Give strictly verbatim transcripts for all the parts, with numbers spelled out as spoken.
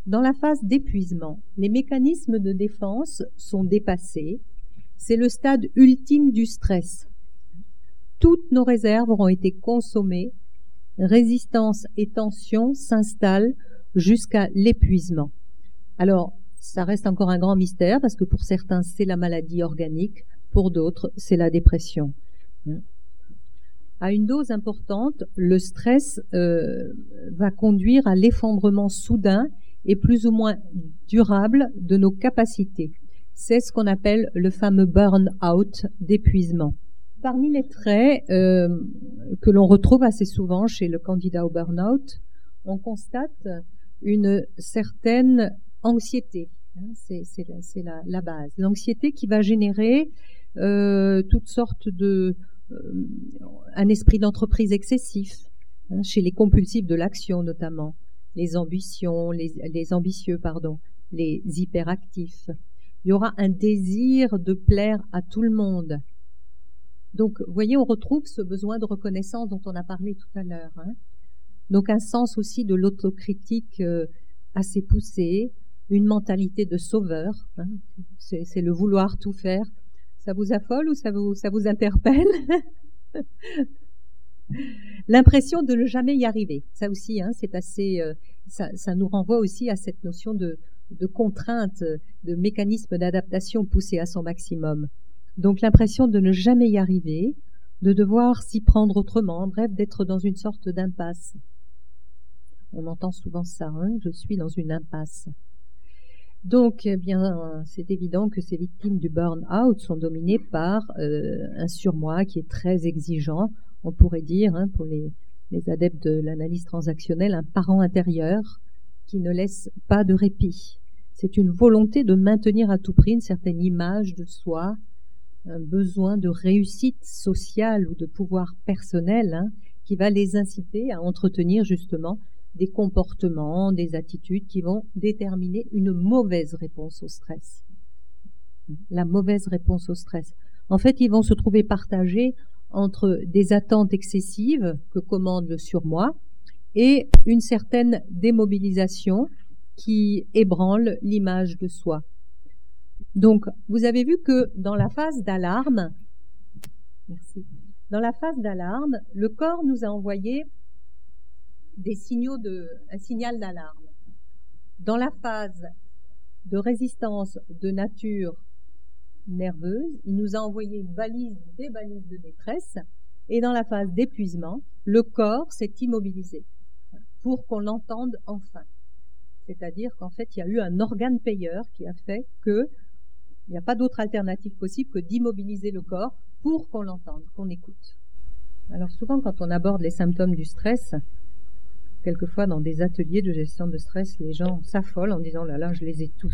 Dans la phase d'épuisement, les mécanismes de défense sont dépassés. C'est le stade ultime du stress. Toutes nos réserves auront été consommées. Résistance et tension s'installent jusqu'à l'épuisement. Alors, ça reste encore un grand mystère parce que pour certains, c'est la maladie organique, pour d'autres, c'est la dépression. À une dose importante, le stress euh, va conduire à l'effondrement soudain et plus ou moins durable de nos capacités. C'est ce qu'on appelle le fameux burn-out d'épuisement. Parmi les traits euh, que l'on retrouve assez souvent chez le candidat au burn-out, on constate une certaine anxiété. C'est, c'est, c'est la, la base. L'anxiété qui va générer euh, toutes sortes de... Euh, un esprit d'entreprise excessif, hein, chez les compulsifs de l'action notamment, les ambitions, les, les ambitieux, pardon, les hyperactifs. Il y aura un désir de plaire à tout le monde. Donc, vous voyez, on retrouve ce besoin de reconnaissance dont on a parlé tout à l'heure. Hein. Donc, un sens aussi de l'autocritique euh, assez poussé, une mentalité de sauveur. Hein. C'est, c'est le vouloir tout faire. Ça vous affole ou ça vous, ça vous interpelle? L'impression de ne jamais y arriver. Ça aussi, hein, c'est assez, euh, ça, ça nous renvoie aussi à cette notion de, de contrainte, de mécanisme d'adaptation poussé à son maximum. Donc l'impression de ne jamais y arriver, de devoir s'y prendre autrement, bref, d'être dans une sorte d'impasse. On entend souvent ça, hein, je suis dans une impasse. Donc, eh bien, c'est évident que ces victimes du burn-out sont dominées par euh, un surmoi qui est très exigeant. On pourrait dire, hein, pour les, les adeptes de l'analyse transactionnelle, un parent intérieur qui ne laisse pas de répit. C'est une volonté de maintenir à tout prix une certaine image de soi, un besoin de réussite sociale ou de pouvoir personnel, hein, qui va les inciter à entretenir justement des comportements, des attitudes qui vont déterminer une mauvaise réponse au stress. La mauvaise réponse au stress. En fait, ils vont se trouver partagés entre des attentes excessives que commande le surmoi et une certaine démobilisation qui ébranle l'image de soi. Donc, vous avez vu que dans la phase d'alarme, merci, dans la phase d'alarme, le corps nous a envoyé des signaux de, un signal d'alarme. Dans la phase de résistance de nature nerveuse, il nous a envoyé une balise, des balises de détresse, et dans la phase d'épuisement, le corps s'est immobilisé pour qu'on l'entende enfin. C'est-à-dire qu'en fait, il y a eu un organe payeur qui a fait que il n'y a pas d'autre alternative possible que d'immobiliser le corps pour qu'on l'entende, qu'on écoute. Alors souvent, quand on aborde les symptômes du stress, quelquefois dans des ateliers de gestion de stress, les gens s'affolent en disant « là là, je les ai tous ».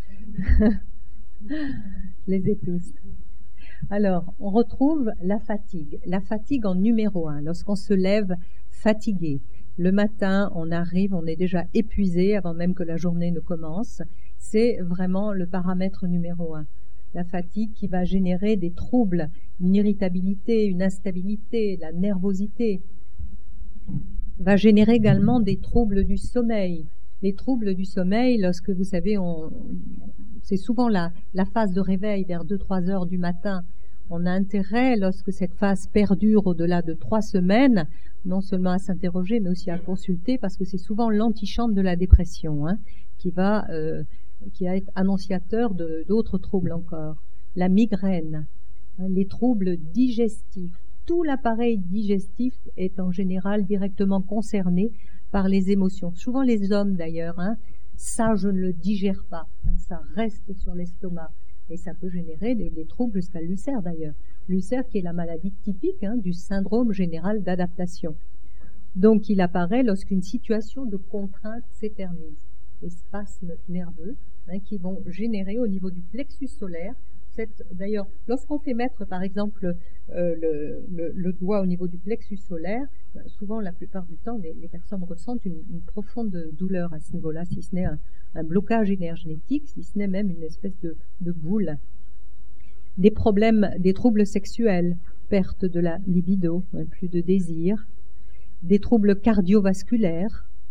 Je les ai tous. Alors, on retrouve la fatigue. La fatigue en numéro un, lorsqu'on se lève fatigué. Le matin, on arrive, on est déjà épuisé avant même que la journée ne commence. C'est vraiment le paramètre numéro un. La fatigue qui va générer des troubles, une irritabilité, une instabilité, la nervosité. Va générer également des troubles du sommeil. Les troubles du sommeil, lorsque vous savez, on, c'est souvent la, la phase de réveil vers deux trois heures du matin. On a intérêt, lorsque cette phase perdure au-delà de trois semaines, non seulement à s'interroger, mais aussi à consulter, parce que c'est souvent l'antichambre de la dépression, hein, qui va, euh, qui va être annonciateur de, d'autres troubles encore. La migraine, hein, les troubles digestifs. Tout l'appareil digestif est en général directement concerné par les émotions. Souvent les hommes d'ailleurs, hein, ça je ne le digère pas, hein, ça reste sur l'estomac. Et ça peut générer des, des troubles jusqu'à l'ulcère d'ailleurs. L'ulcère qui est la maladie typique, hein, du syndrome général d'adaptation. Donc il apparaît lorsqu'une situation de contrainte s'éternise. Les spasmes nerveux, hein, qui vont générer au niveau du plexus solaire. Cette, d'ailleurs, lorsqu'on fait mettre par exemple euh, le, le, le doigt au niveau du plexus solaire, souvent la plupart du temps les, les personnes ressentent une, une profonde douleur à ce niveau-là, si ce n'est un, un blocage énergétique, si ce n'est même une espèce de, de boule. Des problèmes, des troubles sexuels, perte de la libido, plus de désir, des troubles cardiovasculaires,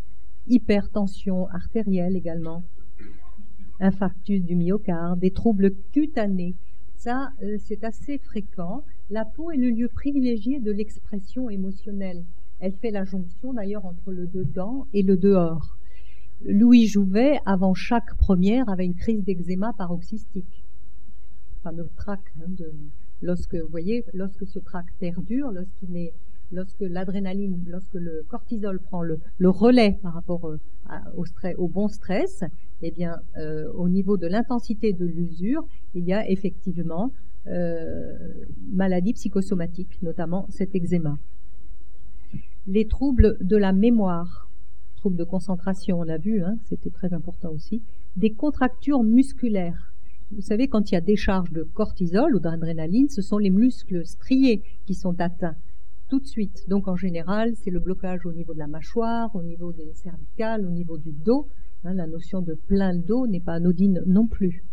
hypertension artérielle également, infarctus du myocarde, des troubles cutanés. Ça, euh, c'est assez fréquent. La peau est le lieu privilégié de l'expression émotionnelle. Elle fait la jonction d'ailleurs entre le dedans et le dehors. Louis Jouvet, avant chaque première, avait une crise d'eczéma paroxystique. Enfin, de trac, hein, de, lorsque, vous voyez, lorsque ce trac perdure, lorsqu'il est, lorsque l'adrénaline, lorsque le cortisol prend le, le relais par rapport à, au, stress, au bon stress, eh bien, euh, au niveau de l'intensité de l'usure, il y a effectivement euh, maladie psychosomatique, notamment cet eczéma. Les troubles de la mémoire, troubles de concentration, on l'a vu, hein, c'était très important aussi, des contractures musculaires. Vous savez, quand il y a décharge de cortisol ou d'adrénaline, ce sont les muscles striés qui sont atteints tout de suite. Donc en général, c'est le blocage au niveau de la mâchoire, au niveau des cervicales, au niveau du dos. Hein, la notion de plein le dos n'est pas anodine non plus.